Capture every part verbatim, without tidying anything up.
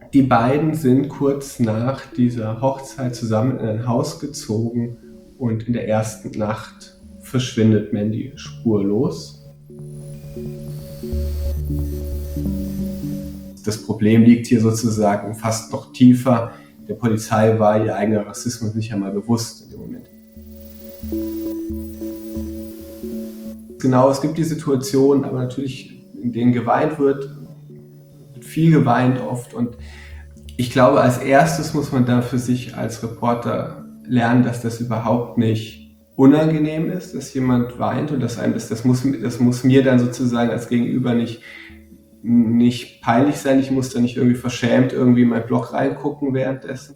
Die beiden sind kurz nach dieser Hochzeit zusammen in ein Haus gezogen und in der ersten Nacht verschwindet Mandy spurlos. Das Problem liegt hier sozusagen fast noch tiefer. Der Polizei war ihr eigener Rassismus nicht einmal bewusst in dem Moment. Genau, es gibt die Situation, aber natürlich, in denen geweint wird, wird viel geweint oft. Und ich glaube, als erstes muss man da für sich als Reporter lernen, dass das überhaupt nicht unangenehm ist, dass jemand weint und dass einem das, das muss, das muss mir dann sozusagen als Gegenüber nicht, nicht peinlich sein. Ich muss da nicht irgendwie verschämt irgendwie in meinen Blog reingucken währenddessen.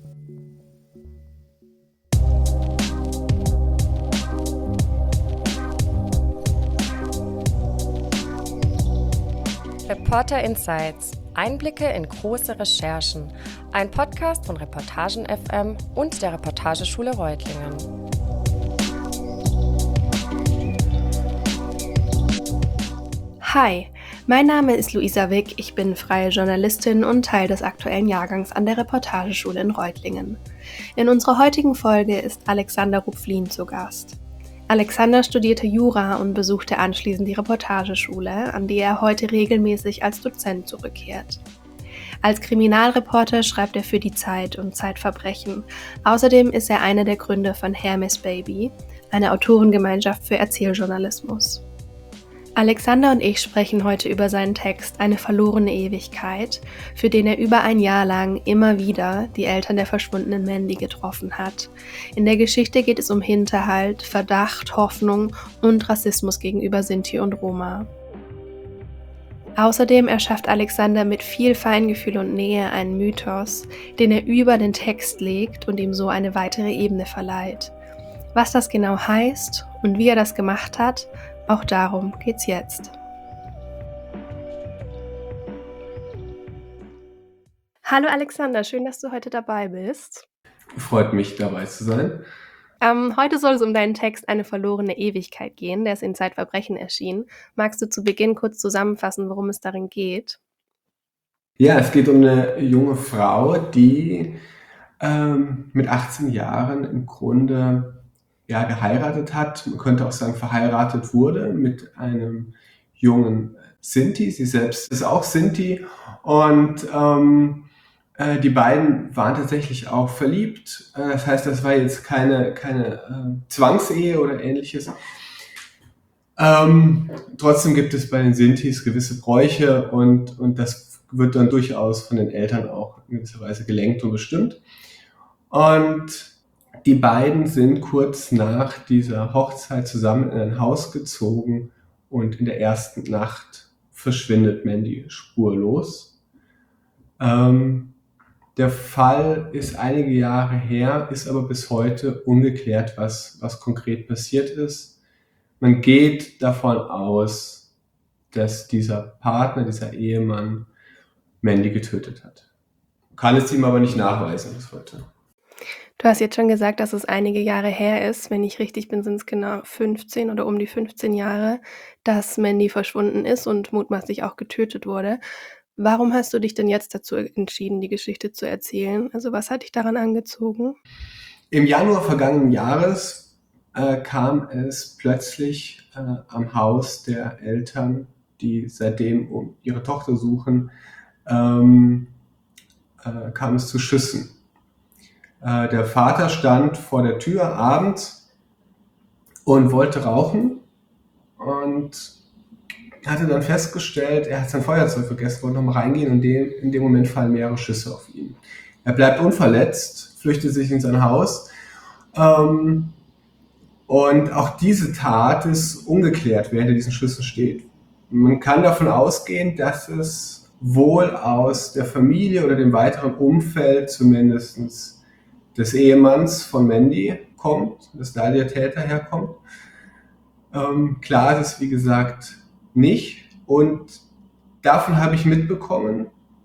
Reporter Insights. Einblicke in große Recherchen. Ein Podcast von Reportagen F M und der Reportageschule Reutlingen. Hi, mein Name ist Luisa Wick, ich bin freie Journalistin und Teil des aktuellen Jahrgangs an der Reportageschule in Reutlingen. In unserer heutigen Folge ist Alexander Rupflin zu Gast. Alexander studierte Jura und besuchte anschließend die Reportageschule, an die er heute regelmäßig als Dozent zurückkehrt. Als Kriminalreporter schreibt er für die Zeit und Zeitverbrechen. Außerdem ist er einer der Gründer von Hermes Baby, einer Autorengemeinschaft für Erzähljournalismus. Alexander und ich sprechen heute über seinen Text Eine verlorene Ewigkeit, für den er über ein Jahr lang immer wieder die Eltern der verschwundenen Mandy getroffen hat. In der Geschichte geht es um Hinterhalt, Verdacht, Hoffnung und Rassismus gegenüber Sinti und Roma. Außerdem erschafft Alexander mit viel Feingefühl und Nähe einen Mythos, den er über den Text legt und ihm so eine weitere Ebene verleiht. Was das genau heißt und wie er das gemacht hat, auch darum geht's jetzt. Hallo Alexander, schön, dass du heute dabei bist. Freut mich, dabei zu sein. Ähm, heute soll es um deinen Text Eine verlorene Ewigkeit gehen, der ist in Zeitverbrechen erschienen. Magst du zu Beginn kurz zusammenfassen, worum es darin geht? Ja, es geht um eine junge Frau, die ähm, mit achtzehn Jahren im Grunde ja, geheiratet hat. Man könnte auch sagen, verheiratet wurde mit einem jungen Sinti. Sie selbst ist auch Sinti. Und ähm, äh, die beiden waren tatsächlich auch verliebt. Äh, das heißt, das war jetzt keine, keine äh, Zwangsehe oder ähnliches. Ähm, trotzdem gibt es bei den Sintis gewisse Bräuche und, und das wird dann durchaus von den Eltern auch in gewisser Weise gelenkt und bestimmt. Und die beiden sind kurz nach dieser Hochzeit zusammen in ein Haus gezogen und in der ersten Nacht verschwindet Mandy spurlos. Ähm, der Fall ist einige Jahre her, ist aber bis heute ungeklärt, was, was konkret passiert ist. Man geht davon aus, dass dieser Partner, dieser Ehemann Mandy getötet hat. Kann es ihm aber nicht nachweisen bis heute. Du hast jetzt schon gesagt, dass es einige Jahre her ist. Wenn ich richtig bin, sind es genau fünfzehn oder um die fünfzehn Jahre, dass Mandy verschwunden ist und mutmaßlich auch getötet wurde. Warum hast du dich denn jetzt dazu entschieden, die Geschichte zu erzählen? Also was hat dich daran angezogen? Im Januar vergangenen Jahres äh, kam es plötzlich äh, am Haus der Eltern, die seitdem um ihre Tochter suchen, ähm, äh, kam es zu Schüssen. Äh, der Vater stand vor der Tür abends und wollte rauchen und hatte dann festgestellt, er hat sein Feuerzeug vergessen, wollte nochmal reingehen und in dem, in dem Moment fallen mehrere Schüsse auf ihn. Er bleibt unverletzt, flüchtet sich in sein Haus ähm, und auch diese Tat ist ungeklärt, wer hinter diesen Schüssen steht. Man kann davon ausgehen, dass es wohl aus der Familie oder dem weiteren Umfeld zumindest des Ehemanns von Mandy kommt, dass da der Täter herkommt. Ähm, klar ist es, wie gesagt, nicht. Und davon habe ich mitbekommen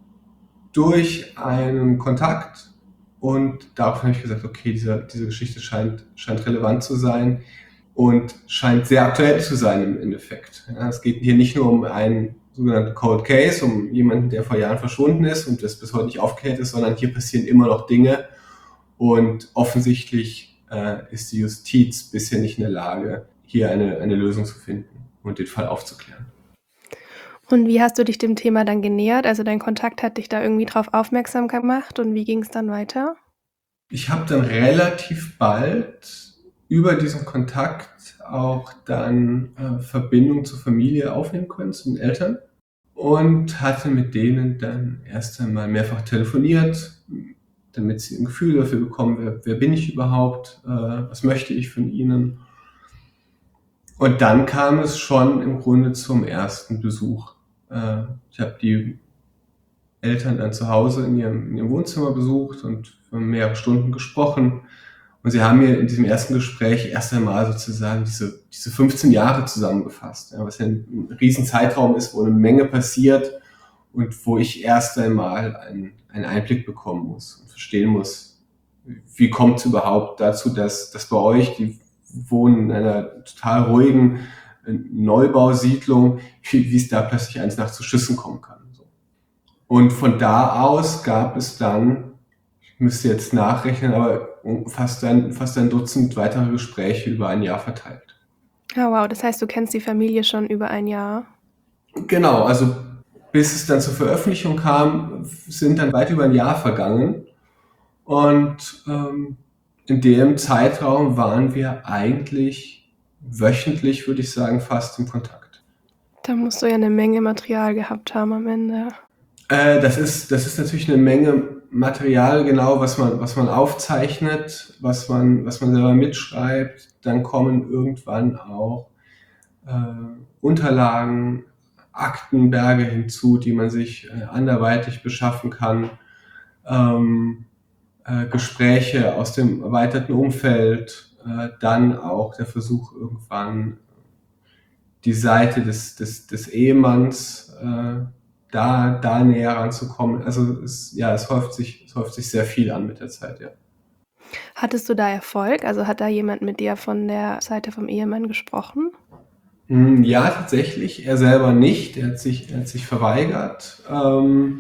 durch einen Kontakt. Und daraufhin habe ich gesagt, okay, diese, diese Geschichte scheint, scheint relevant zu sein und scheint sehr aktuell zu sein im Endeffekt. Ja, es geht hier nicht nur um einen sogenannten Cold Case, um jemanden, der vor Jahren verschwunden ist und das bis heute nicht aufgeklärt ist, sondern hier passieren immer noch Dinge und offensichtlich äh, ist die Justiz bisher nicht in der Lage, hier eine, eine Lösung zu finden und den Fall aufzuklären. Und wie hast du dich dem Thema dann genähert? Also dein Kontakt hat dich da irgendwie drauf aufmerksam gemacht und wie ging es dann weiter? Ich habe dann relativ bald über diesen Kontakt auch dann äh, Verbindung zur Familie aufnehmen können, zu den Eltern und hatte mit denen dann erst einmal mehrfach telefoniert, damit sie ein Gefühl dafür bekommen, wer, wer bin ich überhaupt, äh, was möchte ich von ihnen. Und dann kam es schon im Grunde zum ersten Besuch. Äh, ich habe die Eltern dann zu Hause in ihrem, in ihrem Wohnzimmer besucht und für mehrere Stunden gesprochen. Und sie haben mir in diesem ersten Gespräch erst einmal sozusagen diese, diese fünfzehn Jahre zusammengefasst, ja, was ja ein, ein riesen Zeitraum ist, wo eine Menge passiert und wo ich erst einmal einen, einen Einblick bekommen muss und verstehen muss, wie kommt es überhaupt dazu, dass, dass bei euch, die wohnen in einer total ruhigen Neubausiedlung, wie, wie es da plötzlich eines Nachts zu Schüssen kommen kann. Und von da aus gab es dann, ich müsste jetzt nachrechnen, aber fast ein, fast ein Dutzend weitere Gespräche über ein Jahr verteilt. Oh wow, das heißt, du kennst die Familie schon über ein Jahr? Genau, also bis es dann zur Veröffentlichung kam, sind dann weit über ein Jahr vergangen. Und ähm, in dem Zeitraum waren wir eigentlich wöchentlich, würde ich sagen, fast im Kontakt. Da musst du ja eine Menge Material gehabt haben am Ende. Äh, das ist, das ist natürlich eine Menge Material, genau, was man, was man aufzeichnet, was man, was man selber mitschreibt. Dann kommen irgendwann auch äh, Unterlagen, Aktenberge hinzu, die man sich äh, anderweitig beschaffen kann. Ähm, äh, Gespräche aus dem erweiterten Umfeld, äh, dann auch der Versuch irgendwann die Seite des, des, des Ehemanns äh, da, da näher ranzukommen. Also es, ja, es häuft sich, es häuft sich sehr viel an mit der Zeit, ja. Hattest du da Erfolg? Also hat da jemand mit dir von der Seite vom Ehemann gesprochen? Ja, tatsächlich. Er selber nicht. Er hat sich, er hat sich verweigert, ähm,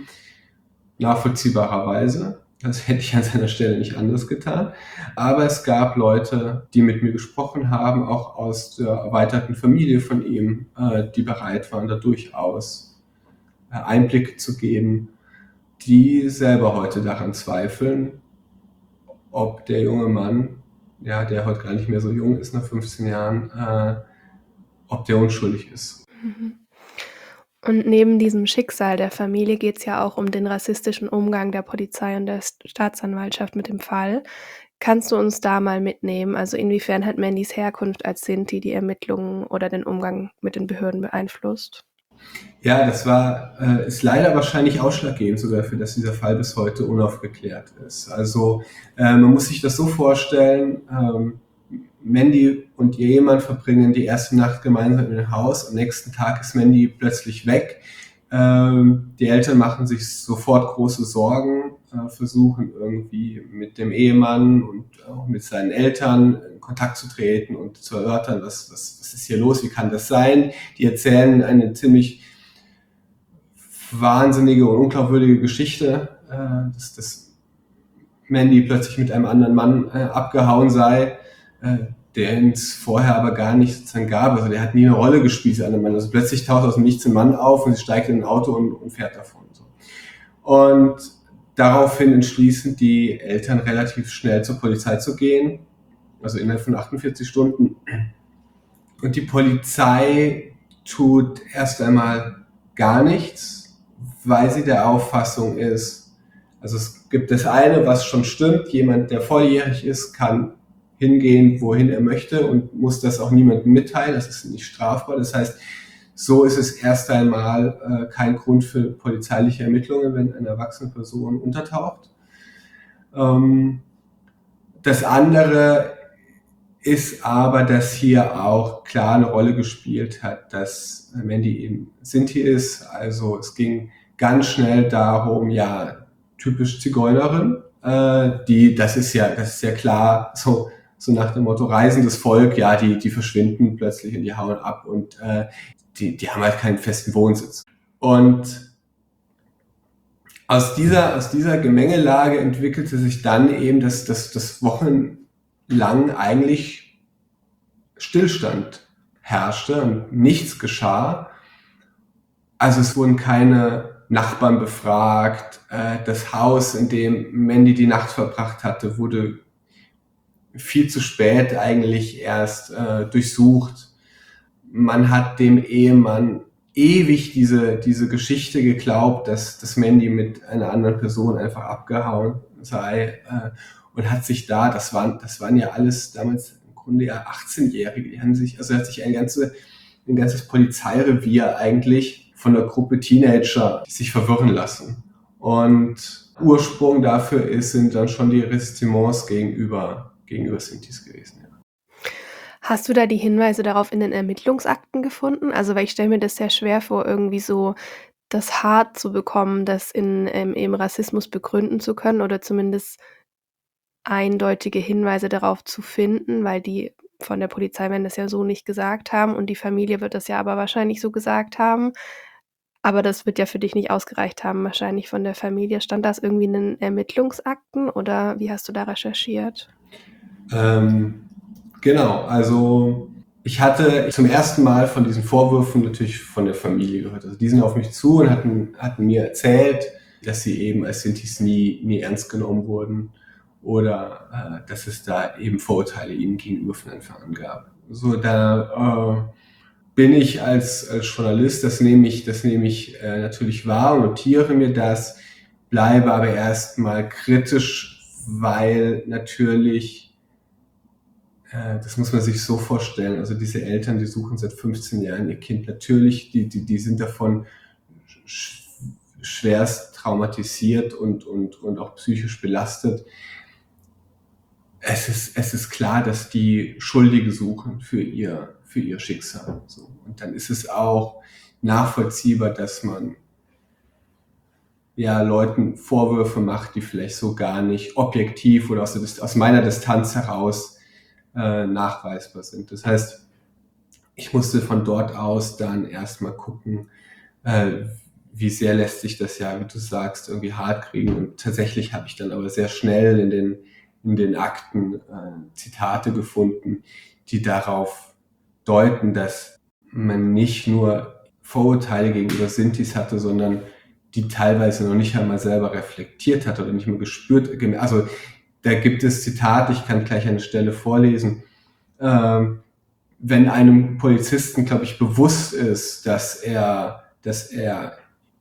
nachvollziehbarerweise. Das hätte ich an seiner Stelle nicht anders getan. Aber es gab Leute, die mit mir gesprochen haben, auch aus der erweiterten Familie von ihm, äh, die bereit waren, da durchaus Einblicke zu geben, die selber heute daran zweifeln, ob der junge Mann, ja, der heute gar nicht mehr so jung ist, nach fünfzehn Jahren, äh, ob der unschuldig ist. Und neben diesem Schicksal der Familie geht es ja auch um den rassistischen Umgang der Polizei und der Staatsanwaltschaft mit dem Fall. Kannst du uns da mal mitnehmen? Also inwiefern hat Mandys Herkunft als Sinti die Ermittlungen oder den Umgang mit den Behörden beeinflusst? Ja, das war, äh, ist leider wahrscheinlich ausschlaggebend sogar für, dass dieser Fall bis heute unaufgeklärt ist. Also äh, man muss sich das so vorstellen, ähm, Mandy und ihr Ehemann verbringen die erste Nacht gemeinsam in dem Haus. Am nächsten Tag ist Mandy plötzlich weg. Ähm, die Eltern machen sich sofort große Sorgen, äh, versuchen irgendwie mit dem Ehemann und auch mit seinen Eltern in Kontakt zu treten und zu erörtern, was, was, was ist hier los, wie kann das sein. Die erzählen eine ziemlich wahnsinnige und unglaubwürdige Geschichte, äh, dass, dass Mandy plötzlich mit einem anderen Mann äh, abgehauen sei, äh, den es vorher aber gar nicht sozusagen gab. Also der hat nie eine Rolle gespielt, der andere Mann. Also plötzlich taucht aus dem Nichts ein Mann auf und sie steigt in ein Auto und, und fährt davon. So. Und daraufhin entschließen die Eltern relativ schnell zur Polizei zu gehen, also innerhalb von achtundvierzig Stunden. Und die Polizei tut erst einmal gar nichts, weil sie der Auffassung ist, also es gibt das eine, was schon stimmt, jemand, der volljährig ist, kann hingehen, wohin er möchte und muss das auch niemandem mitteilen, das ist nicht strafbar. Das heißt, so ist es erst einmal äh, kein Grund für polizeiliche Ermittlungen, wenn eine erwachsene Person untertaucht. Ähm, das andere ist aber, dass hier auch klar eine Rolle gespielt hat, dass Mandy eben Sinti ist. Also es ging ganz schnell darum, ja, typisch Zigeunerin, äh, die, das ist ja, das ist ja klar, so, so nach dem Motto reisendes Volk, ja, die, die verschwinden plötzlich und die hauen ab und äh, die, die haben halt keinen festen Wohnsitz. Und aus dieser, aus dieser Gemengelage entwickelte sich dann eben, dass das, das wochenlang eigentlich Stillstand herrschte und nichts geschah. Also es wurden keine Nachbarn befragt. Das Haus, in dem Mandy die Nacht verbracht hatte, wurde viel zu spät eigentlich erst äh, durchsucht. Man hat dem Ehemann ewig diese, diese Geschichte geglaubt, dass, dass Mandy mit einer anderen Person einfach abgehauen sei äh, und hat sich da, das waren, das waren ja alles damals im Grunde ja achtzehnjährige, die haben sich, also hat sich ein, ganze, ein ganzes Polizeirevier eigentlich von der Gruppe Teenager sich verwirren lassen. Und Ursprung dafür ist, sind dann schon die Ressentiments gegenüber, gegenüber Sintis gewesen. Ja. Hast du da die Hinweise darauf in den Ermittlungsakten gefunden? Also, weil ich stelle mir das sehr schwer vor, irgendwie so das hart zu bekommen, das in ähm, eben Rassismus begründen zu können oder zumindest eindeutige Hinweise darauf zu finden, weil die von der Polizei werden das ja so nicht gesagt haben und die Familie wird das ja aber wahrscheinlich so gesagt haben. Aber das wird ja für dich nicht ausgereicht haben, wahrscheinlich von der Familie. Stand das irgendwie in den Ermittlungsakten oder wie hast du da recherchiert? Ähm, genau, also ich hatte zum ersten Mal von diesen Vorwürfen natürlich von der Familie gehört. Also die sind auf mich zu und hatten, hatten mir erzählt, dass sie eben als Sintis nie, nie ernst genommen wurden oder äh, dass es da eben Vorurteile ihnen gegenüber von Anfang an gab. So, da äh, bin ich als, als Journalist, das nehme ich, das nehme ich äh, natürlich wahr und notiere mir das, bleibe aber erstmal kritisch, weil natürlich, äh, das muss man sich so vorstellen, also diese Eltern, die suchen seit fünfzehn Jahren ihr Kind, natürlich, die, die, die sind davon sch- schwerst traumatisiert und, und, und auch psychisch belastet. Es ist, es ist klar, dass die Schuldige suchen für ihr, für ihr Schicksal. So. Und dann ist es auch nachvollziehbar, dass man ja Leuten Vorwürfe macht, die vielleicht so gar nicht objektiv oder aus, der, aus meiner Distanz heraus äh, nachweisbar sind. Das heißt, ich musste von dort aus dann erstmal gucken, äh, wie sehr lässt sich das ja, wie du sagst, irgendwie hart kriegen. Und tatsächlich habe ich dann aber sehr schnell in den in den Akten äh, Zitate gefunden, die darauf deuten, dass man nicht nur Vorurteile gegenüber Sintis hatte, sondern die teilweise noch nicht einmal selber reflektiert hat oder nicht mehr gespürt. Also da gibt es Zitate, ich kann gleich eine Stelle vorlesen. Ähm, wenn einem Polizisten, glaube ich, bewusst ist, dass er, dass er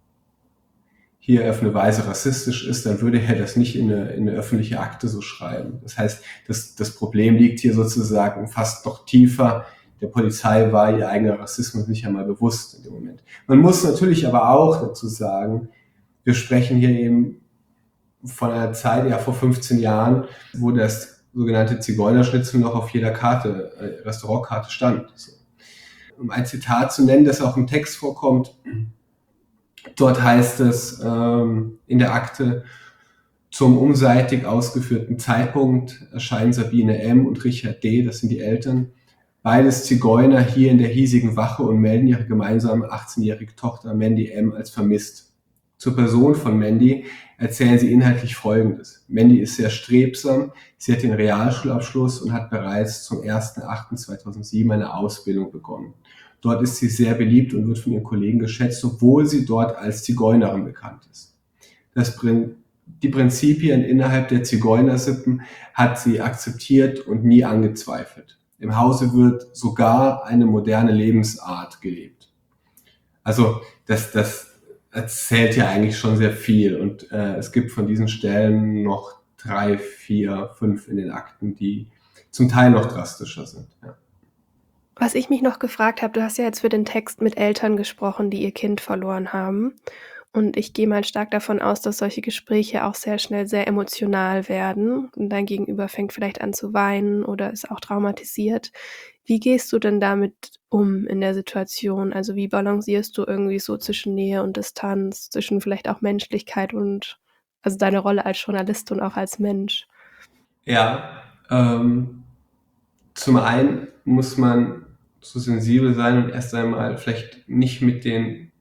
hier auf eine Weise rassistisch ist, dann würde er das nicht in eine, in eine öffentliche Akte so schreiben. Das heißt, das, das Problem liegt hier sozusagen fast noch tiefer. Der Polizei war ihr eigener Rassismus nicht einmal bewusst in dem Moment. Man muss natürlich aber auch dazu sagen, wir sprechen hier eben von einer Zeit, ja vor fünfzehn Jahren, wo das sogenannte Zigeunerschnitzel noch auf jeder Karte, äh, Restaurantkarte stand. So. Um ein Zitat zu nennen, das auch im Text vorkommt, dort heißt es ähm, in der Akte, zum umseitig ausgeführten Zeitpunkt erscheinen Sabine M. und Richard D., das sind die Eltern, beides Zigeuner hier in der hiesigen Wache und melden ihre gemeinsame achtzehnjährige Tochter Mandy M. als vermisst. Zur Person von Mandy erzählen sie inhaltlich Folgendes. Mandy ist sehr strebsam, sie hat den Realschulabschluss und hat bereits zum ersten achten zweitausendsieben eine Ausbildung begonnen. Dort ist sie sehr beliebt und wird von ihren Kollegen geschätzt, obwohl sie dort als Zigeunerin bekannt ist. Das bringt Die Prinzipien innerhalb der Zigeunersippen hat sie akzeptiert und nie angezweifelt. Im Hause wird sogar eine moderne Lebensart gelebt. Also das, das erzählt ja eigentlich schon sehr viel und äh, es gibt von diesen Stellen noch drei, vier, fünf in den Akten, die zum Teil noch drastischer sind. Ja. Was ich mich noch gefragt habe, du hast ja jetzt für den Text mit Eltern gesprochen, die ihr Kind verloren haben. Und ich gehe mal stark davon aus, dass solche Gespräche auch sehr schnell sehr emotional werden und dein Gegenüber fängt vielleicht an zu weinen oder ist auch traumatisiert. Wie gehst du denn damit um in der Situation? Also wie balancierst du irgendwie so zwischen Nähe und Distanz, zwischen vielleicht auch Menschlichkeit und also deine Rolle als Journalist und auch als Mensch? Ja, ähm, zum einen muss man so sensibel sein und erst einmal vielleicht nicht mit den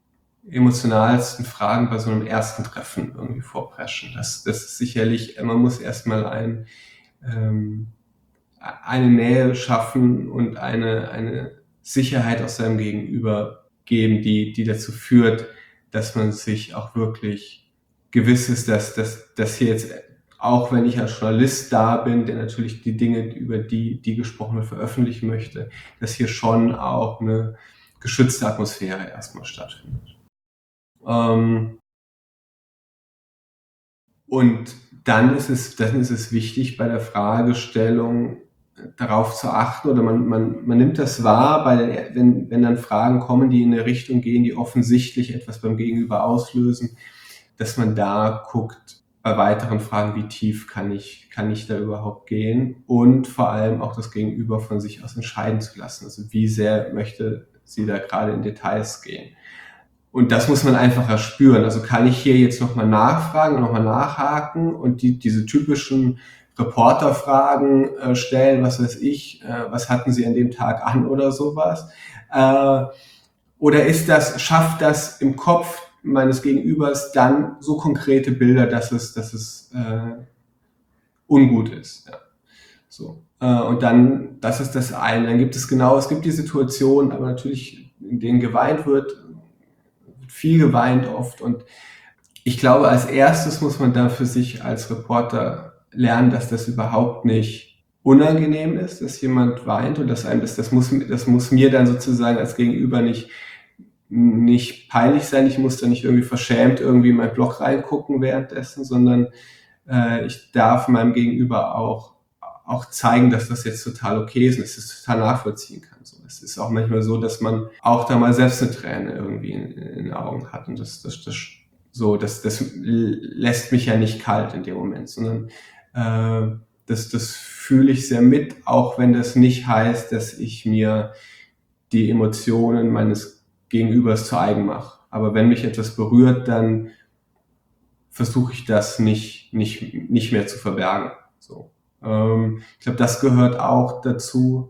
emotionalsten Fragen bei so einem ersten Treffen irgendwie vorpreschen. Das, das ist sicherlich, man muss erstmal ein, ähm, eine Nähe schaffen und eine, eine Sicherheit aus seinem Gegenüber geben, die, die dazu führt, dass man sich auch wirklich gewiss ist, dass, dass, dass hier jetzt, auch wenn ich als Journalist da bin, der natürlich die Dinge, über die, die gesprochen wird, veröffentlichen möchte, dass hier schon auch eine geschützte Atmosphäre erstmal stattfindet. Ähm, und dann ist es, dann ist es wichtig bei der Fragestellung darauf zu achten, oder man, man, man nimmt das wahr, bei den, wenn, wenn dann Fragen kommen, die in eine Richtung gehen, die offensichtlich etwas beim Gegenüber auslösen, dass man da guckt, bei weiteren Fragen, wie tief kann ich, kann ich da überhaupt gehen, und vor allem auch das Gegenüber von sich aus entscheiden zu lassen. Also wie sehr möchte sie da gerade in Details gehen. Und das muss man einfach erspüren. Also kann ich hier jetzt nochmal nachfragen und nochmal nachhaken und die, diese typischen Reporterfragen äh, stellen, was weiß ich, äh, was hatten Sie an dem Tag an oder sowas? Äh, oder ist das, schafft das im Kopf meines Gegenübers dann so konkrete Bilder, dass es, dass es äh, ungut ist? Ja. So. Äh, und dann, das ist das eine. Dann gibt es genau, es gibt die Situation, aber natürlich, in denen geweint wird, viel geweint oft, und ich glaube, als erstes muss man da für sich als Reporter lernen, dass das überhaupt nicht unangenehm ist, dass jemand weint, und dass einem das, das muss, das muss mir dann sozusagen als Gegenüber nicht, nicht peinlich sein. Ich muss da nicht irgendwie verschämt irgendwie in meinen Blog reingucken währenddessen, sondern äh, ich darf meinem Gegenüber auch, auch zeigen, dass das jetzt total okay ist und dass ich das total nachvollziehen kann. So, es ist auch manchmal so, dass man auch da mal selbst eine Träne irgendwie in, in den Augen hat, und das, das, das, so, das, das lässt mich ja nicht kalt in dem Moment, sondern äh, das, das fühle ich sehr mit, auch wenn das nicht heißt, dass ich mir die Emotionen meines Gegenübers zu eigen mache. Aber wenn mich etwas berührt, dann versuche ich das nicht, nicht, nicht mehr zu verbergen. So. Ähm, ich glaube, das gehört auch dazu,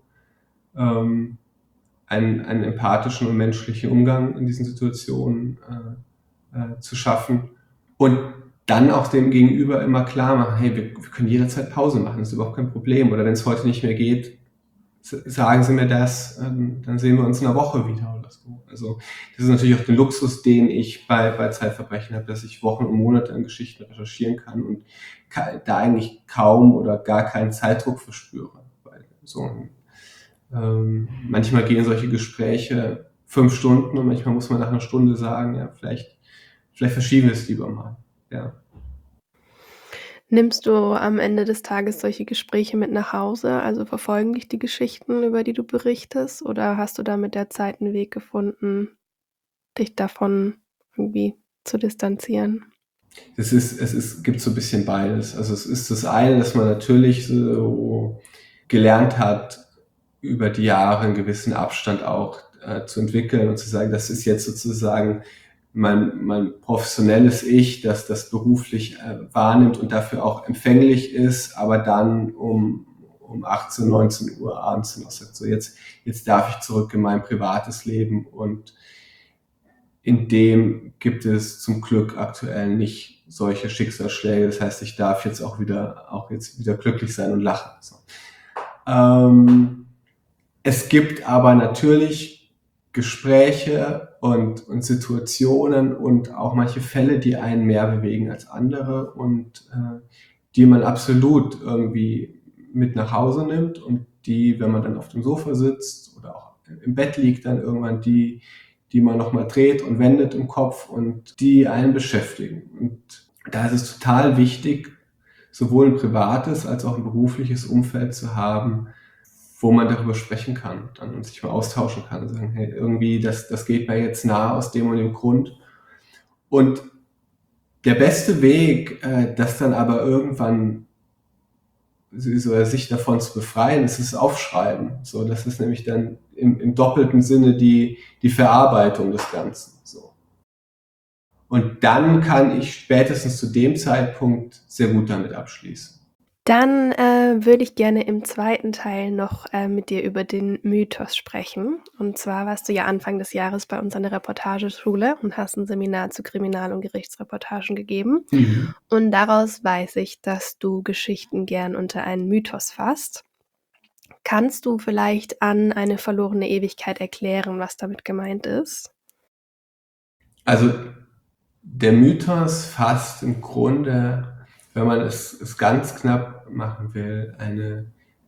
ähm, einen, einen empathischen und menschlichen Umgang in diesen Situationen äh, äh, zu schaffen. Und dann auch dem Gegenüber immer klar machen, hey, wir, wir können jederzeit Pause machen, das ist überhaupt kein Problem. Oder wenn es heute nicht mehr geht, sagen Sie mir das, ähm, dann sehen wir uns in einer Woche wieder oder so. Also das ist natürlich auch der Luxus, den ich bei, bei Zeitverbrechen habe, dass ich Wochen und Monate an Geschichten recherchieren kann und ka- da eigentlich kaum oder gar keinen Zeitdruck verspüre. Weil so, ähm, manchmal gehen solche Gespräche fünf Stunden und manchmal muss man nach einer Stunde sagen, ja, vielleicht, vielleicht verschieben wir es lieber mal. Ja. Nimmst du am Ende des Tages solche Gespräche mit nach Hause? Also verfolgen dich die Geschichten, über die du berichtest, oder hast du da mit der Zeit einen Weg gefunden, dich davon irgendwie zu distanzieren? Es ist, es ist, gibt so ein bisschen beides. Also es ist das eine, dass man natürlich so gelernt hat, über die Jahre einen gewissen Abstand auch äh, zu entwickeln und zu sagen, das ist jetzt sozusagen mein, mein professionelles Ich, das das beruflich äh, wahrnimmt und dafür auch empfänglich ist, aber dann um, um achtzehn, neunzehn Uhr abends hinaus sagt, so jetzt, jetzt darf ich zurück in mein privates Leben, und in dem gibt es zum Glück aktuell nicht solche Schicksalsschläge. Das heißt, ich darf jetzt auch wieder, auch jetzt wieder glücklich sein und lachen. So. Ähm, es gibt aber natürlich Gespräche und, und Situationen und auch manche Fälle, die einen mehr bewegen als andere und äh, die man absolut irgendwie mit nach Hause nimmt, und die, wenn man dann auf dem Sofa sitzt oder auch im Bett liegt, dann irgendwann die, die man nochmal dreht und wendet im Kopf und die einen beschäftigen. Und da ist es total wichtig, sowohl ein privates als auch ein berufliches Umfeld zu haben, wo man darüber sprechen kann dann und sich mal austauschen kann und sagen, hey, irgendwie, das, das geht mir jetzt nah aus dem und dem Grund. Und der beste Weg, äh, das dann aber irgendwann so, sich davon zu befreien, ist das Aufschreiben. So, das ist nämlich dann im, im doppelten Sinne die, die Verarbeitung des Ganzen. So. Und dann kann ich spätestens zu dem Zeitpunkt sehr gut damit abschließen. Dann äh, würde ich gerne im zweiten Teil noch äh, mit dir über den Mythos sprechen. Und zwar warst du ja Anfang des Jahres bei uns an der Reportageschule und hast ein Seminar zu Kriminal- und Gerichtsreportagen gegeben. Mhm. Und daraus weiß ich, dass du Geschichten gern unter einen Mythos fasst. Kannst du vielleicht an eine verlorene Ewigkeit erklären, was damit gemeint ist? Also der Mythos fasst im Grunde, wenn man es, es ganz knapp machen will, eine,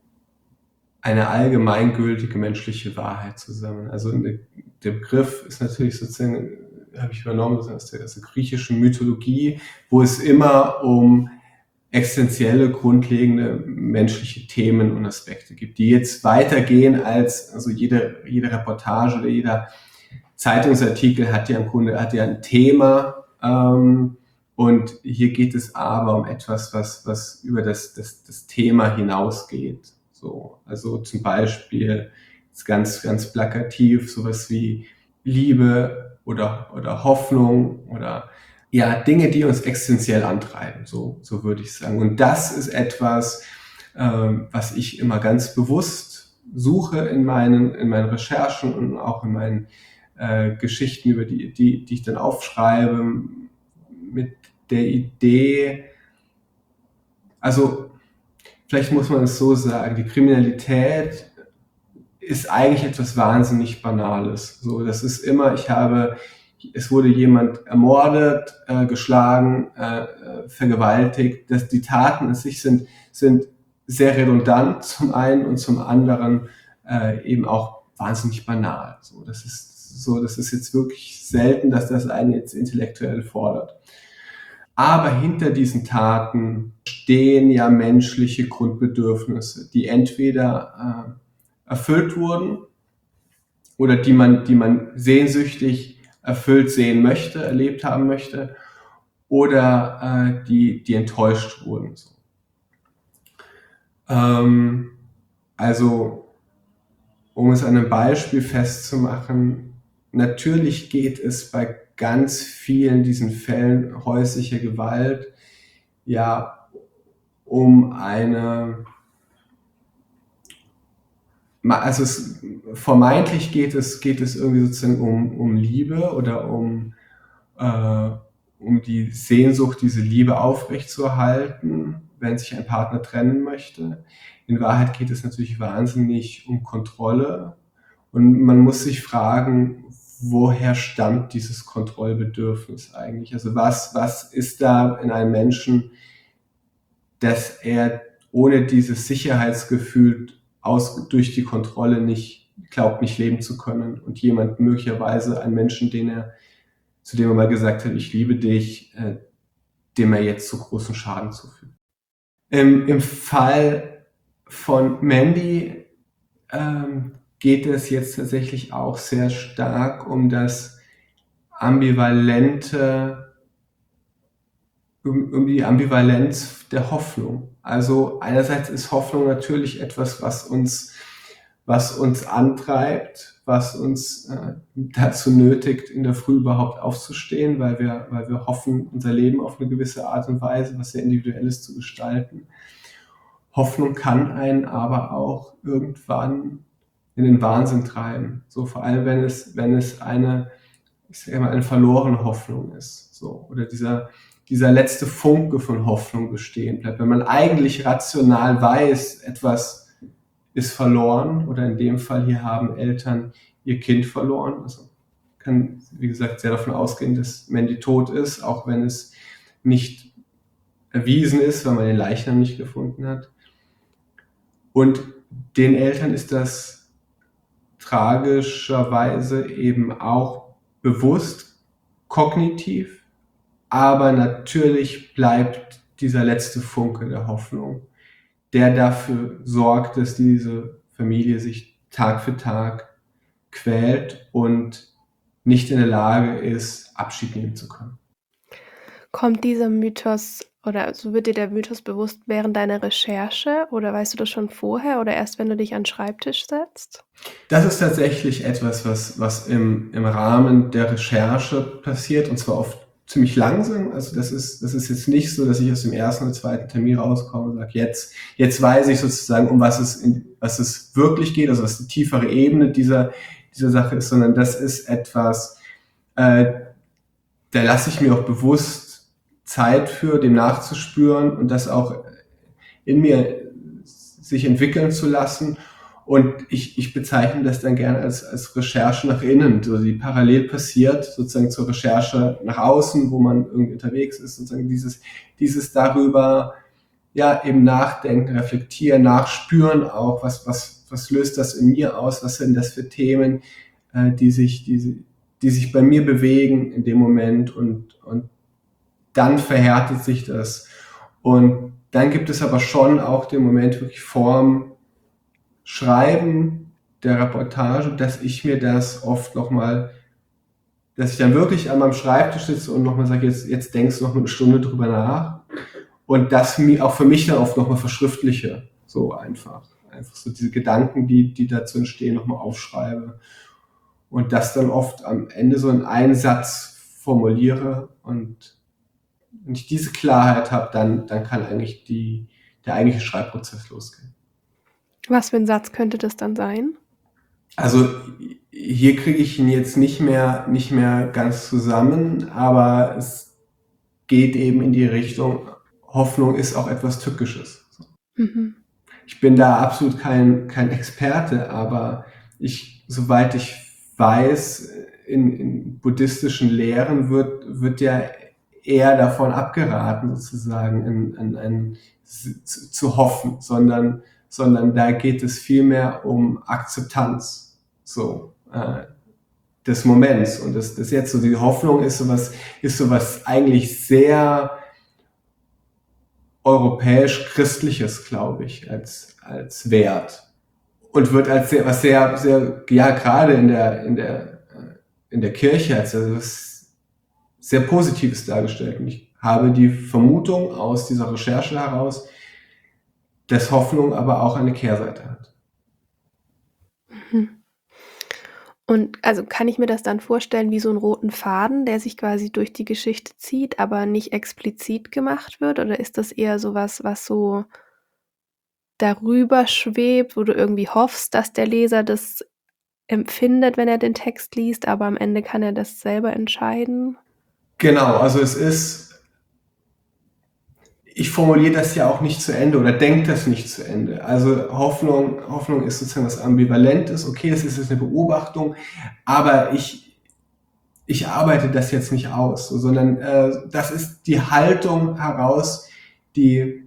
eine allgemeingültige menschliche Wahrheit zusammen. Also der Begriff ist natürlich sozusagen, habe ich übernommen, aus der, aus der griechischen Mythologie, wo es immer um existenzielle, grundlegende menschliche Themen und Aspekte gibt, die jetzt weitergehen als, also jede, jede Reportage oder jeder Zeitungsartikel hat ja im Grunde hat ja ein Thema, ähm, und hier geht es aber um etwas, was, was über das, das, das Thema hinausgeht. So, also zum Beispiel ist ganz, ganz plakativ sowas wie Liebe oder, oder Hoffnung oder ja, Dinge, die uns existenziell antreiben, so, so würde ich sagen. Und das ist etwas, ähm, was ich immer ganz bewusst suche in meinen, in meinen Recherchen und auch in meinen äh, Geschichten, über die, die, die ich dann aufschreibe, mit der Idee, also vielleicht muss man es so sagen, die Kriminalität ist eigentlich etwas wahnsinnig Banales. So, das ist immer, ich habe, es wurde jemand ermordet, äh, geschlagen, äh, vergewaltigt. Das, die Taten an sich sind, sind sehr redundant zum einen und zum anderen äh, eben auch wahnsinnig banal. So, das ist so, das ist jetzt wirklich selten, dass das einen jetzt intellektuell fordert. Aber hinter diesen Taten stehen ja menschliche Grundbedürfnisse, die entweder äh, erfüllt wurden oder die man, die man sehnsüchtig erfüllt sehen möchte, erlebt haben möchte, oder äh, die, die enttäuscht wurden. So. Ähm, also, um es an einem Beispiel festzumachen, natürlich geht es bei ganz vielen diesen Fällen häuslicher Gewalt ja um eine, also es, vermeintlich geht es, geht es irgendwie sozusagen um, um Liebe oder um, äh, um die Sehnsucht, diese Liebe aufrechtzuerhalten, wenn sich ein Partner trennen möchte. In Wahrheit geht es natürlich wahnsinnig um Kontrolle und man muss sich fragen, woher stammt dieses Kontrollbedürfnis eigentlich? Also was, was ist da in einem Menschen, dass er ohne dieses Sicherheitsgefühl aus, durch die Kontrolle nicht glaubt, nicht leben zu können und jemand möglicherweise, einen Menschen, den er, zu dem er mal gesagt hat, ich liebe dich, äh, dem er jetzt so großen Schaden zufügt. Im, im Fall von Mandy ähm, geht es jetzt tatsächlich auch sehr stark um das ambivalente, um, um die Ambivalenz der Hoffnung. Also einerseits ist Hoffnung natürlich etwas, was uns, was uns antreibt, was uns äh, dazu nötigt, in der Früh überhaupt aufzustehen, weil wir, weil wir hoffen, unser Leben auf eine gewisse Art und Weise, was sehr Individuelles zu gestalten. Hoffnung kann einen aber auch irgendwann in den Wahnsinn treiben. So, vor allem, wenn es, wenn es eine, ich sage mal, eine verlorene Hoffnung ist. So, oder dieser, dieser letzte Funke von Hoffnung bestehen bleibt. Wenn man eigentlich rational weiß, etwas ist verloren, oder in dem Fall hier haben Eltern ihr Kind verloren. Also kann, wie gesagt, sehr davon ausgehen, dass Mandy tot ist, auch wenn es nicht erwiesen ist, weil man den Leichnam nicht gefunden hat. Und den Eltern ist das tragischerweise eben auch bewusst, kognitiv, aber natürlich bleibt dieser letzte Funke der Hoffnung, der dafür sorgt, dass diese Familie sich Tag für Tag quält und nicht in der Lage ist, Abschied nehmen zu können. Kommt dieser Mythos oder so wird dir der Mythos bewusst während deiner Recherche oder weißt du das schon vorher oder erst, wenn du dich an den Schreibtisch setzt? Das ist tatsächlich etwas, was, was im, im Rahmen der Recherche passiert, und zwar auf ziemlich langsam. Also das ist, das ist jetzt nicht so, dass ich aus dem ersten oder zweiten Termin rauskomme und sage, jetzt, jetzt weiß ich sozusagen, um was es, in, was es wirklich geht, also was die tiefere Ebene dieser, dieser Sache ist, sondern das ist etwas, äh, da lasse ich mir auch bewusst Zeit für, dem nachzuspüren und das auch in mir sich entwickeln zu lassen. Und ich, ich bezeichne das dann gerne als, als Recherche nach innen, so die parallel passiert sozusagen zur Recherche nach außen, wo man irgendwie unterwegs ist, sozusagen dieses, dieses darüber, ja, eben nachdenken, reflektieren, nachspüren auch, was, was, was löst das in mir aus, was sind das für Themen, äh, die sich, die, die sich bei mir bewegen in dem Moment und, und dann verhärtet sich das. Und dann gibt es aber schon auch den Moment wirklich vorm Schreiben der Reportage, dass ich mir das oft nochmal, dass ich dann wirklich an meinem Schreibtisch sitze und nochmal sage, jetzt, jetzt denkst du noch eine Stunde drüber nach und das mir auch für mich dann oft nochmal verschriftliche, so einfach. Einfach so diese Gedanken, die, die dazu entstehen, nochmal aufschreibe und das dann oft am Ende so in einen Satz formuliere und wenn ich diese Klarheit habe, dann, dann kann eigentlich die, der eigentliche Schreibprozess losgehen. Was für ein Satz könnte das dann sein? Also hier kriege ich ihn jetzt nicht mehr, nicht mehr ganz zusammen, aber es geht eben in die Richtung, Hoffnung ist auch etwas Tückisches. Mhm. Ich bin da absolut kein, kein Experte, aber ich, soweit ich weiß, in, in buddhistischen Lehren wird, wird ja eher davon abgeraten, sozusagen in, in, in, zu, zu hoffen, sondern, sondern da geht es vielmehr um Akzeptanz, so, äh, des Moments und das, das jetzt so, die Hoffnung ist sowas, ist sowas eigentlich sehr europäisch-christliches, glaube ich, als, als Wert und wird als sehr, was sehr, sehr, ja, gerade in der, in der, in der Kirche als etwas sehr Positives dargestellt. Und ich habe die Vermutung aus dieser Recherche heraus, dass Hoffnung aber auch eine Kehrseite hat. Mhm. Und also kann ich mir das dann vorstellen wie so einen roten Faden, der sich quasi durch die Geschichte zieht, aber nicht explizit gemacht wird? Oder ist das eher so was, was so darüber schwebt, wo du irgendwie hoffst, dass der Leser das empfindet, wenn er den Text liest, aber am Ende kann er das selber entscheiden? Genau, also es ist, ich formuliere das ja auch nicht zu Ende oder denke das nicht zu Ende. Also Hoffnung, Hoffnung ist sozusagen was Ambivalentes. Okay, es ist jetzt eine Beobachtung, aber ich, ich arbeite das jetzt nicht aus, sondern äh, das ist die Haltung heraus, die,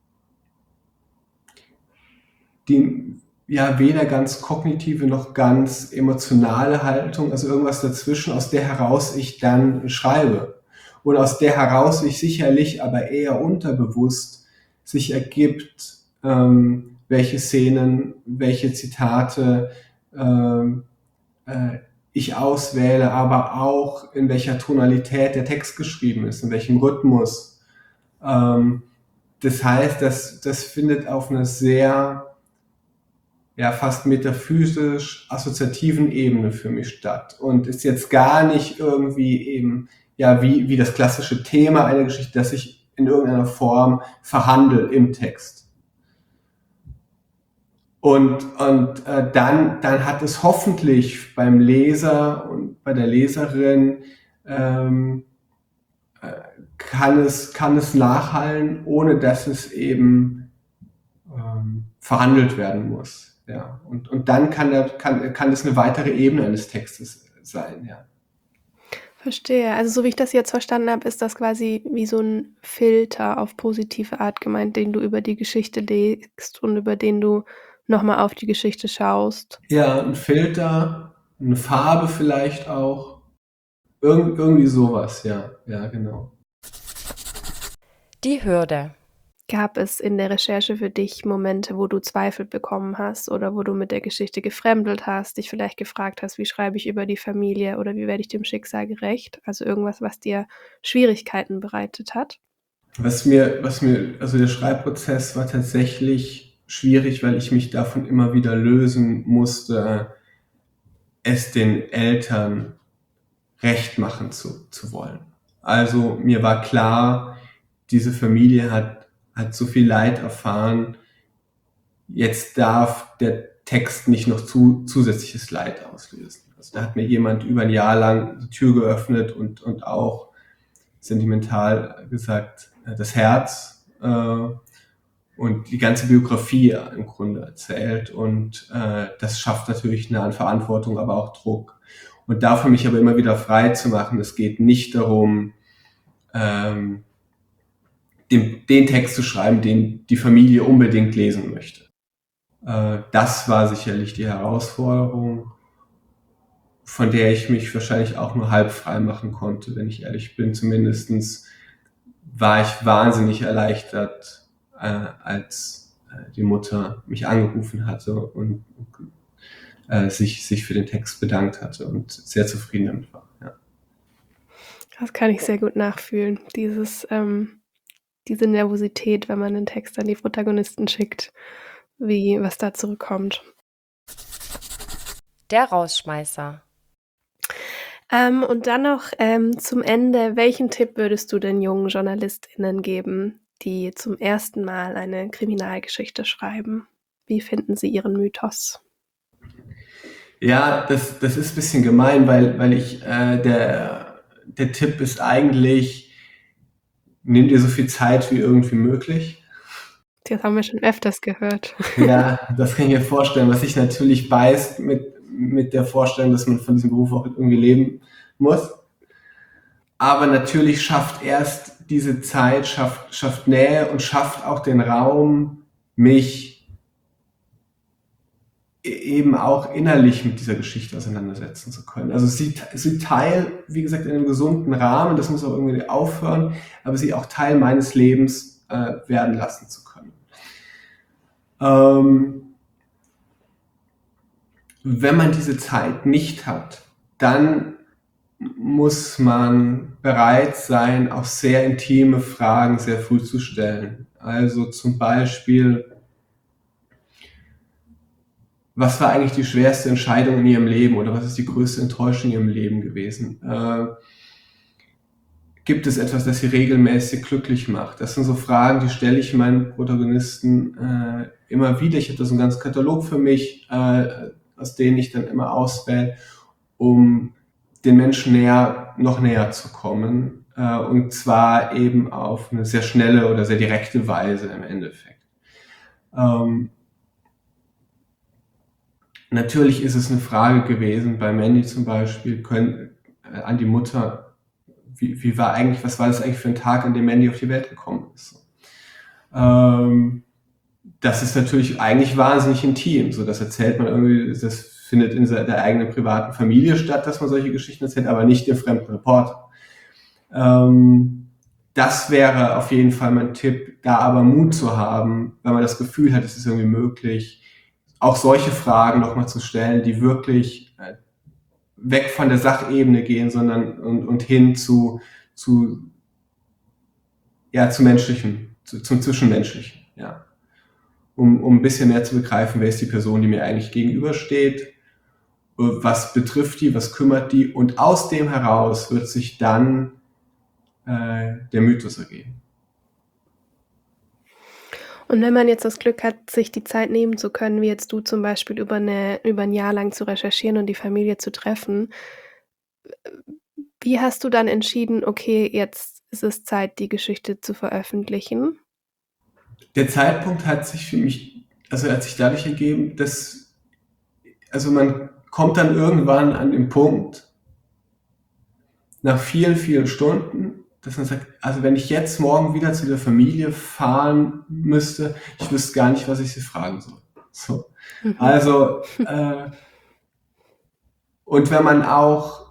die ja weder ganz kognitive noch ganz emotionale Haltung, also irgendwas dazwischen, aus der heraus ich dann schreibe. Und aus der heraus sich sicherlich aber eher unterbewusst sich ergibt, ähm, welche Szenen, welche Zitate ähm, äh, ich auswähle, aber auch in welcher Tonalität der Text geschrieben ist, in welchem Rhythmus. Ähm, das heißt, das, das findet auf einer sehr, ja, fast metaphysisch assoziativen Ebene für mich statt und ist jetzt gar nicht irgendwie eben, ja, wie, wie das klassische Thema einer Geschichte, das ich in irgendeiner Form verhandle im Text. Und, und äh, dann, dann hat es hoffentlich beim Leser und bei der Leserin ähm, äh, kann es, kann es nachhallen, ohne dass es eben ähm, verhandelt werden muss. Ja, und, und dann kann, der, kann, kann das eine weitere Ebene eines Textes sein, ja. Verstehe. Also so wie ich das jetzt verstanden habe, ist das quasi wie so ein Filter auf positive Art gemeint, den du über die Geschichte legst und über den du nochmal auf die Geschichte schaust. Ja, ein Filter, eine Farbe vielleicht auch. Irg- irgendwie sowas, ja, ja, genau. Die Hürde. Gab es in der Recherche für dich Momente, wo du Zweifel bekommen hast oder wo du mit der Geschichte gefremdelt hast, dich vielleicht gefragt hast, wie schreibe ich über die Familie oder wie werde ich dem Schicksal gerecht? Also irgendwas, was dir Schwierigkeiten bereitet hat? Was mir, was mir, also der Schreibprozess war tatsächlich schwierig, weil ich mich davon immer wieder lösen musste, es den Eltern recht machen zu, zu wollen. Also mir war klar, diese Familie hat, hat so viel Leid erfahren, jetzt darf der Text nicht noch zu, zusätzliches Leid auslösen. Also da hat mir jemand über ein Jahr lang die Tür geöffnet und, und auch sentimental gesagt, das Herz äh, und die ganze Biografie im Grunde erzählt. Und äh, das schafft natürlich eine an Verantwortung, aber auch Druck. Und dafür mich aber immer wieder frei zu machen. Es geht nicht darum, ähm, den, den Text zu schreiben, den die Familie unbedingt lesen möchte. Äh, das war sicherlich die Herausforderung, von der ich mich wahrscheinlich auch nur halb frei machen konnte, wenn ich ehrlich bin. Zumindest war ich wahnsinnig erleichtert, äh, als äh, die Mutter mich angerufen hatte und äh, sich, sich für den Text bedankt hatte und sehr zufrieden damit war. Ja. Das kann ich sehr gut nachfühlen. Dieses, ähm, diese Nervosität, wenn man einen Text an die Protagonisten schickt, wie was da zurückkommt. Der Rausschmeißer. Ähm, und dann noch ähm, zum Ende, welchen Tipp würdest du den jungen JournalistInnen geben, die zum ersten Mal eine Kriminalgeschichte schreiben? Wie finden sie ihren Mythos? Ja, das, das ist ein bisschen gemein, weil, weil ich, äh, der, der Tipp ist eigentlich, nimm dir so viel Zeit wie irgendwie möglich. Das haben wir schon öfters gehört. Ja, das kann ich mir vorstellen, was sich natürlich beißt mit, mit der Vorstellung, dass man von diesem Beruf auch irgendwie leben muss. Aber natürlich schafft erst diese Zeit, schafft, schafft Nähe und schafft auch den Raum, mich eben auch innerlich mit dieser Geschichte auseinandersetzen zu können. Also sie, sie Teil, wie gesagt, in einem gesunden Rahmen, das muss auch irgendwie aufhören, aber sie auch Teil meines Lebens äh, werden lassen zu können. Ähm, wenn man diese Zeit nicht hat, dann muss man bereit sein, auch sehr intime Fragen sehr früh zu stellen. Also zum Beispiel, was war eigentlich die schwerste Entscheidung in ihrem Leben oder was ist die größte Enttäuschung in ihrem Leben gewesen? Äh, gibt es etwas, das sie regelmäßig glücklich macht? Das sind so Fragen, die stelle ich meinen Protagonisten äh, immer wieder. Ich habe da so einen ganzen Katalog für mich, äh, aus denen ich dann immer auswähle, um den Menschen näher, noch näher zu kommen. Äh, und zwar eben auf eine sehr schnelle oder sehr direkte Weise im Endeffekt. Ähm, Natürlich ist es eine Frage gewesen, bei Mandy zum Beispiel, können, äh, an die Mutter, wie, wie war eigentlich, was war das eigentlich für ein Tag, an dem Mandy auf die Welt gekommen ist? Ähm, das ist natürlich eigentlich wahnsinnig intim, so das erzählt man irgendwie, das findet in der eigenen privaten Familie statt, dass man solche Geschichten erzählt, aber nicht dem fremden Reporter. Ähm, das wäre auf jeden Fall mein Tipp, da aber Mut zu haben, wenn man das Gefühl hat, es ist irgendwie möglich, auch solche Fragen nochmal zu stellen, die wirklich äh, weg von der Sachebene gehen, sondern und, und hin zu, zu, ja, zu menschlichen, zu, zum Zwischenmenschlichen, ja. Um, um ein bisschen mehr zu begreifen, wer ist die Person, die mir eigentlich gegenübersteht, was betrifft die, was kümmert die, und aus dem heraus wird sich dann äh, der Mythos ergeben. Und wenn man jetzt das Glück hat, sich die Zeit nehmen zu können, wie jetzt du zum Beispiel über, eine, über ein Jahr lang zu recherchieren und die Familie zu treffen, wie hast du dann entschieden, okay, jetzt ist es Zeit, die Geschichte zu veröffentlichen? Der Zeitpunkt hat sich für mich, also hat sich dadurch ergeben, dass, also man kommt dann irgendwann an den Punkt, nach vielen, vielen Stunden, dass man sagt, also wenn ich jetzt morgen wieder zu der Familie fahren müsste, ich wüsste gar nicht, was ich sie fragen soll. So. Mhm. Also, äh, und wenn man auch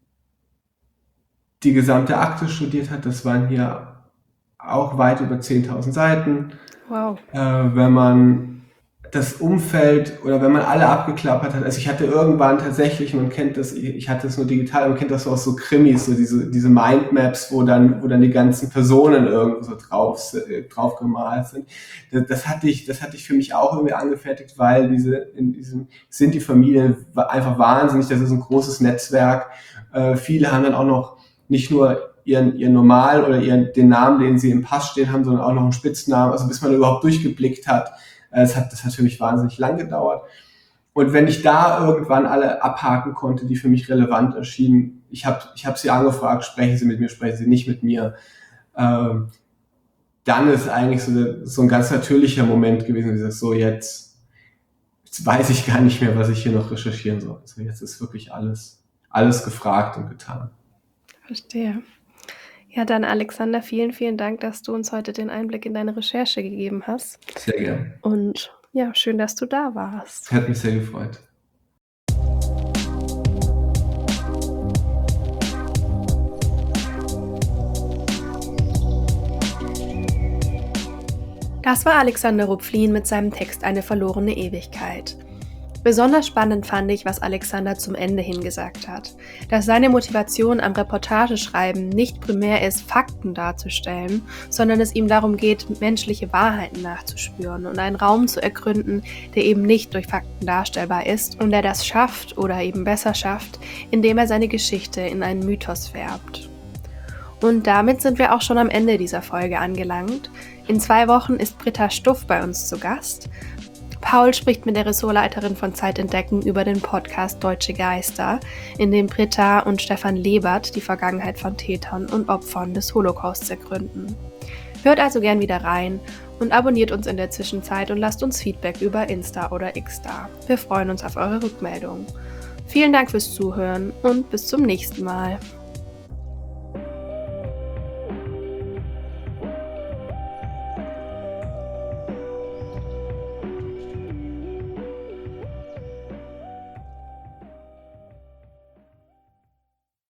die gesamte Akte studiert hat, das waren hier auch weit über zehntausend Seiten. Wow. Äh, wenn man das Umfeld oder wenn man alle abgeklappert hat, also ich hatte irgendwann tatsächlich, man kennt das, ich hatte es nur digital, man kennt das so aus so Krimis, so diese, diese Mindmaps, wo dann, wo dann die ganzen Personen irgendwo so drauf, drauf gemalt sind. Das, das hatte ich, das hatte ich für mich auch irgendwie angefertigt, weil diese, in diesem, sind die Familien einfach wahnsinnig, das ist ein großes Netzwerk. Äh, viele haben dann auch noch nicht nur ihren, ihren Normal oder ihren, den Namen, den sie im Pass stehen haben, sondern auch noch einen Spitznamen, also bis man überhaupt durchgeblickt hat. Es hat, das hat für mich wahnsinnig lang gedauert. Und wenn ich da irgendwann alle abhaken konnte, die für mich relevant erschienen, ich habe ich hab sie angefragt, sprechen Sie mit mir, sprechen Sie nicht mit mir, ähm, dann ist eigentlich so, so ein ganz natürlicher Moment gewesen, dieses so jetzt, jetzt weiß ich gar nicht mehr, was ich hier noch recherchieren soll. Also jetzt ist wirklich alles, alles gefragt und getan. Verstehe. Ja, dann Alexander, vielen, vielen Dank, dass du uns heute den Einblick in deine Recherche gegeben hast. Sehr gerne. Und ja, schön, dass du da warst. Hat mich sehr gefreut. Das war Alexander Rupflin mit seinem Text Eine verlorene Ewigkeit. Besonders spannend fand ich, was Alexander zum Ende hin gesagt hat, dass seine Motivation am Reportageschreiben nicht primär ist, Fakten darzustellen, sondern es ihm darum geht, menschliche Wahrheiten nachzuspüren und einen Raum zu ergründen, der eben nicht durch Fakten darstellbar ist und der das schafft oder eben besser schafft, indem er seine Geschichte in einen Mythos färbt. Und damit sind wir auch schon am Ende dieser Folge angelangt. In zwei Wochen ist Britta Stuff bei uns zu Gast. Paul spricht mit der Ressortleiterin von Zeit Entdecken über den Podcast Deutsche Geister, in dem Britta und Stefan Lebert die Vergangenheit von Tätern und Opfern des Holocausts ergründen. Hört also gern wieder rein und abonniert uns in der Zwischenzeit und lasst uns Feedback über Insta oder X da. Wir freuen uns auf eure Rückmeldung. Vielen Dank fürs Zuhören und bis zum nächsten Mal.